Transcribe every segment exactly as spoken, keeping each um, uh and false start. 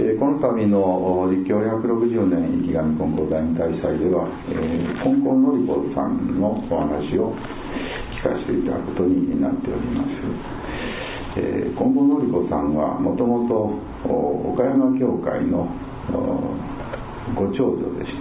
えー、この度の立教ひゃくろくじゅうねん池上金光第二大祭では、えー、金光典子さんのお話を聞かせていただくことになっております。えー、金光典子さんはもともと岡山教会のご長女でして、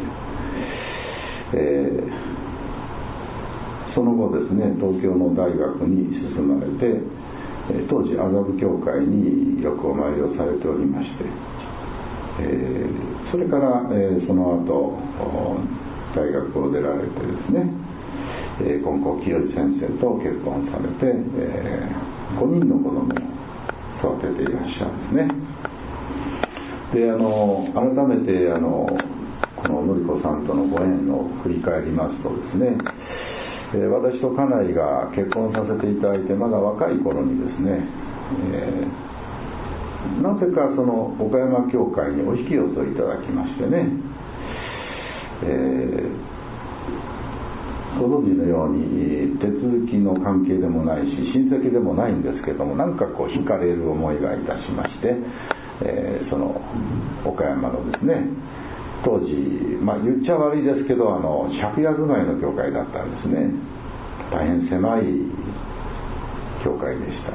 えー、その後ですね、東京の大学に進まれて、当時麻布教会によくお参りをされておりまして、えー、それから、えー、その後大学を出られてですね、えー、金光清先生と結婚されて、えー、ごにんの子供を育てていらっしゃるんですね。で、あの改めてあのこの典子さんとのご縁を振り返りますとですね、えー、私と家内が結婚させていただいてまだ若い頃にですね、えーなぜかその岡山教会にお引き寄せいただきましてね、えー、ご存知のように手続きの関係でもないし親戚でもないんですけども、なんかこう惹かれる思いがいたしまして、えー、その岡山のですね、当時、まあ、言っちゃ悪いですけど、あの借家住まいの教会だったんですね。大変狭い教会でした。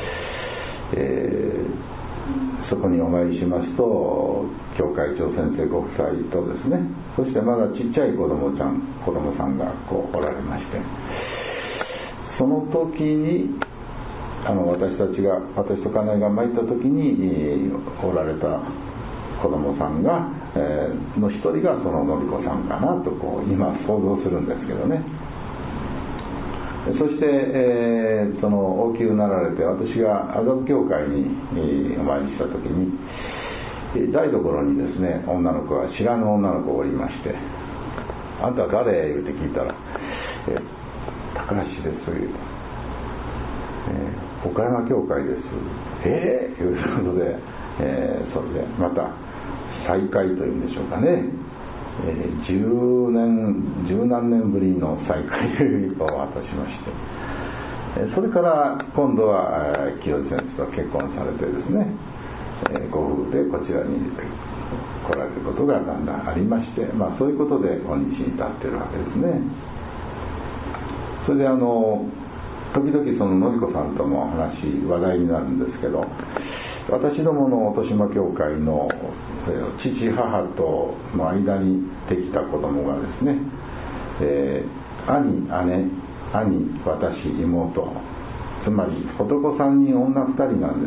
えーそこにお参りしますと、教会長先生ご夫妻とですね、そしてまだちっちゃい子供ちゃん子供さんがこうおられまして、その時にあの私たちが私と家内が参った時におられた子供さんが、えー、の一人がその典子さんかなとこう今想像するんですけどね。そして、えー、その大きくなられて、私が麻布教会に、えー、お参りした時に、台所にですね、女の子が知らぬ女の子がおりまして、あんたは誰？言うて聞いたら、えー、高橋です、言うて、えー、岡山教会です、えー、いうことで、えー、それでまた再会というんでしょうかね、えー、十年十何年ぶりの再会を果たしまして、えー、それから今度は清先生と結婚されてですね、えー、ご夫婦でこちらに来られることがだんだんありまして、まあ、そういうことで今日に至っているわけですね。それであの時々その典子さんとも話話題になるんですけど、私どもの豊島教会の父母との間にできた子供がですね、えー、兄姉兄私妹、つまり男さんにん女ふたりなんです。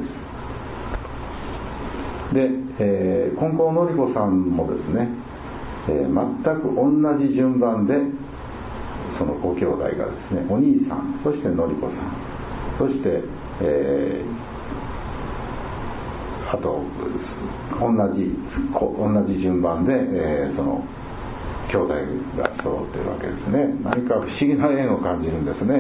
で、えー、金光典子さんもですね、えー、全く同じ順番でそのご兄弟がですね、お兄さん、そして典子さん、そして、えーあと同じ同じ順番で、えー、その兄弟が揃っているわけですね。何か不思議な縁を感じるんですね。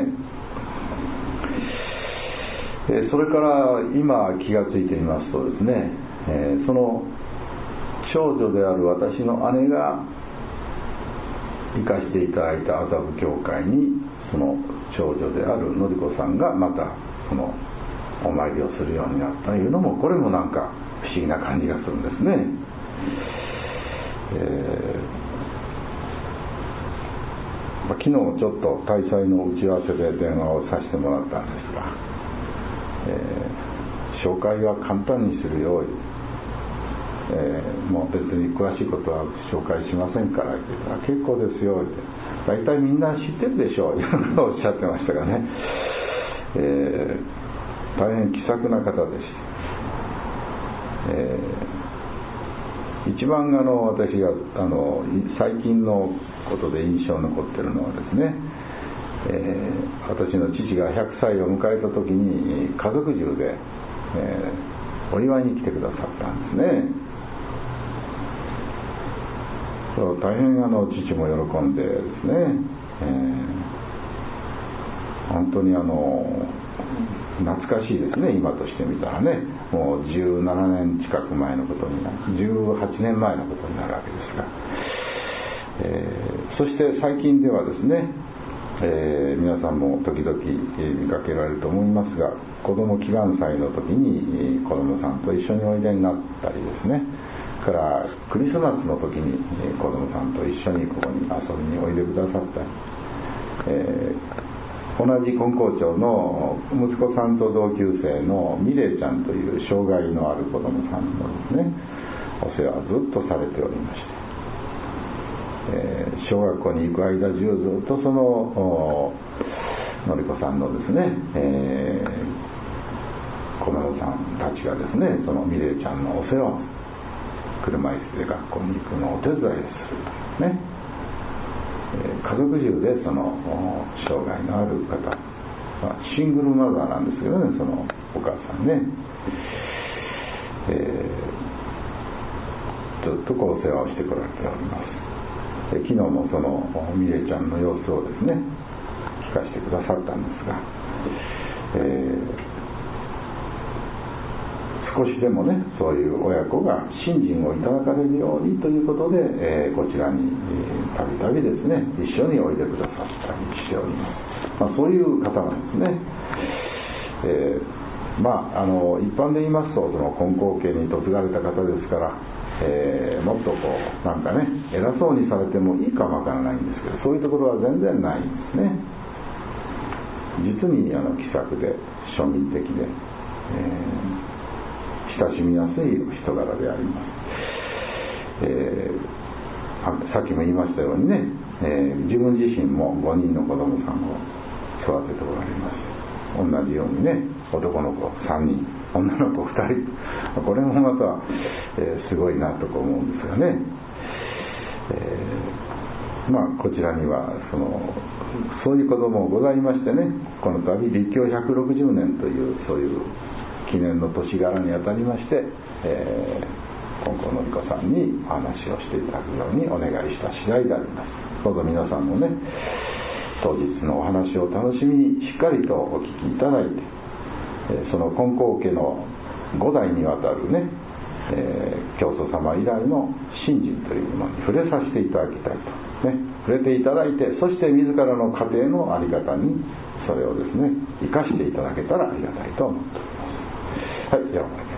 えー、それから今気がついてみますとですね、えー、その長女である私の姉が行かせていただいた麻布教会に、その長女である典子さんがまたそのお参りをするようになったというのも、これもなんか不思議な感じがするんですね。えーまあ、昨日ちょっと大祭の打ち合わせで電話をさせてもらったんですが、えー、紹介は簡単にするように、えー、もう別に詳しいことは紹介しませんからって言ったら、結構ですよって、大体みんな知ってるでしょうとおっしゃってましたがね、えー大変気さくな方でした。えー、一番あの私があの最近のことで印象に残っているのはですね、えー、私の父がひゃくさいを迎えた時に家族中で、えー、お祝いに来てくださったんですね。そう大変あの父も喜んでですね、えー、本当にあの懐かしいですね。今としてみたらね、もうじゅうななねん近く前のことになる、じゅうはちねんまえのことになるわけですが、えー、そして最近ではですね、 えー、皆さんも時々見かけられると思いますが、子ども祈願祭の時に子どもさんと一緒においでになったりですね、からクリスマスの時に子どもさんと一緒にここに遊びにおいでくださったり、えー、同じ金光町の息子さんと同級生のミレイちゃんという障害のある子どもさんのですね、お世話をずっとされておりまして、えー、小学校に行く間中ずっとそののりこさんのですね、えー、子どもさんたちがですね、そのミレイちゃんのお世話を車椅子で学校に行くのをお手伝いするというね、えー、家族中でその障害のある方、まあ、シングルマザーなんですけどね、そのお母さんね、えー、ずっとこうお世話をしてこられております。昨日もそのミレイちゃんの様子をですね聞かせてくださったんですが、えー、少しでもねそういう親子が信心をいただかれるようにということで、えー、こちらにたびたびですね一緒においでくださったりしております。まあ、そういう方なんですね。えー、まああの一般で言いますとその金光家に嫁がれた方ですから、えー、もっとこうなんかね偉そうにされてもいいかもわからないんですけど、そういうところは全然ないんですね。実にあの気さくで庶民的で、えー、親しみやすい人柄であります。えー、さっきも言いましたようにね、えー、自分自身もごにんの子供さんを育てておられます。同じようにね、男の子さんにん、女の子ふたり、これもまた、えー、すごいなと思うんですがね、えー、まあこちらにはそのそういう子供もございましてね、この度立教ひゃくろくじゅうねんというそういう記念の年柄にあたりまして、えー、金光のりこさんにお話をしていただくようにお願いした次第であります。どうぞ皆さんもね、当日のお話を楽しみにしっかりとお聞きいただいて、その金光家のご代にわたるね、えー、教祖様以来の信心というものに触れさせていただきたいと、ね、触れていただいて、そして自らの家庭の在り方にそれをですね生かしていただけたらありがたいと思っております。はい、では